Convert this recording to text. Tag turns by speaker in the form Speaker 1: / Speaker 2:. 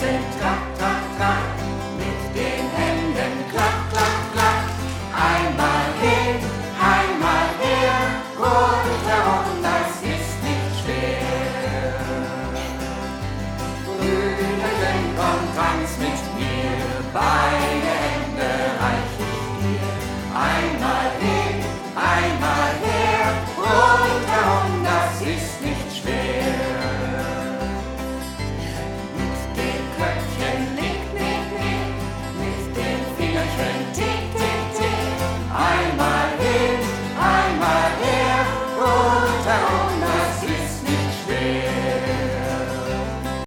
Speaker 1: track, track, track, mit den Händen klack, klack, klack. Einmal hin, einmal her, rundherum, das ist nicht schwer. Brüderchen, komm, tanz mit mir bei